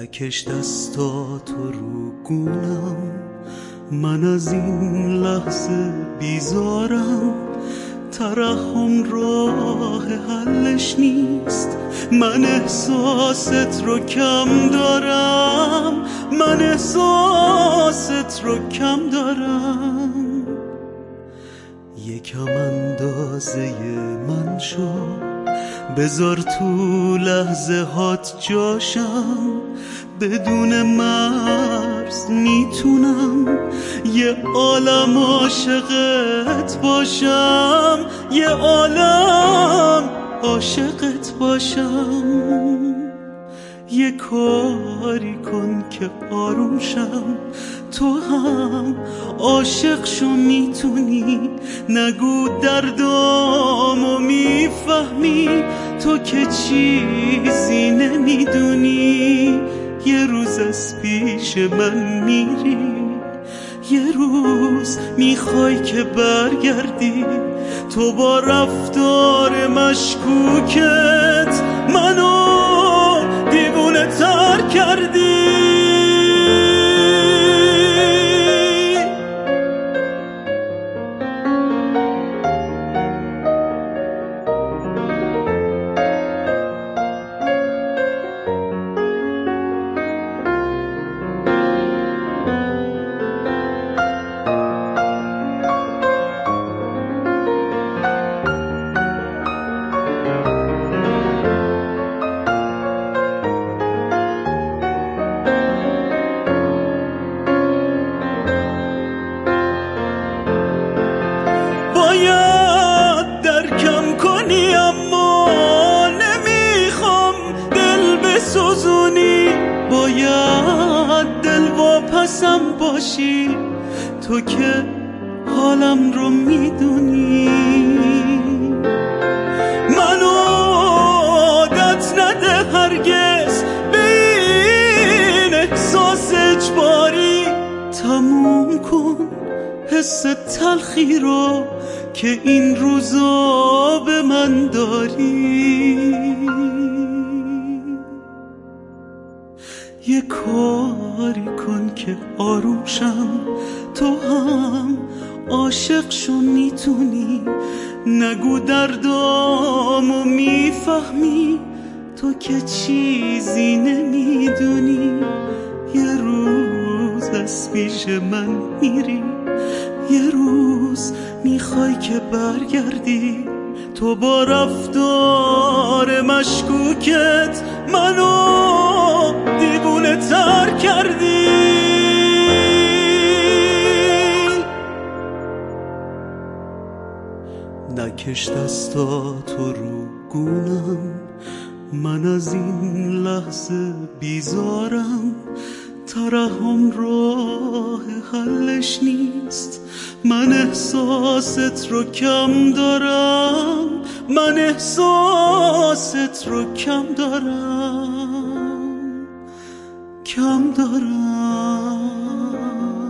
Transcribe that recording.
نکش دستاتو رو گونم، من از این لحظه بیزارم. ترحم راه حلش نیست، من احساست رو کم دارم، من احساست رو کم دارم. یکم اندازه من شو، بذار تو لحظه هات جاشم. بدون مرز میتونم یه عالم عاشقت باشم، یه عالم عاشقت باشم. یه کاری کن که آروم شم، تو هم عاشق شو میتونی. نگو دردامو میفهمی، تو که چیزی نمیدونی. یه روز از پیش من میری، یه روز میخوای که برگردی. تو با رفتار مشکوکت منو دیوونه تر کردی. باید درکم کنی اما نمیخوام دل بسوزونی. باید دل واپسم باشی، تو که حالم رو میدونی. منو عادت نده هرگز به این احساس اجباری. تموم کن حس تلخی رو که این روزا به من داری. یه کاری کن که آروم شم، تو هم عاشق شو میتونی. نگو دردامو میفهمی، تو که چیزی نمیدونی. یه روز از پیش من میری، یه روز میخوای که برگردی. تو با رفتار مشکوکت منو دیوونه تر کردی. نکش دستاتو رو گونم، من از این لحظه بیزارم. ترحم راه حلش نیست، من احساست رو کم دارم، من احساست رو کم دارم، کم دارم.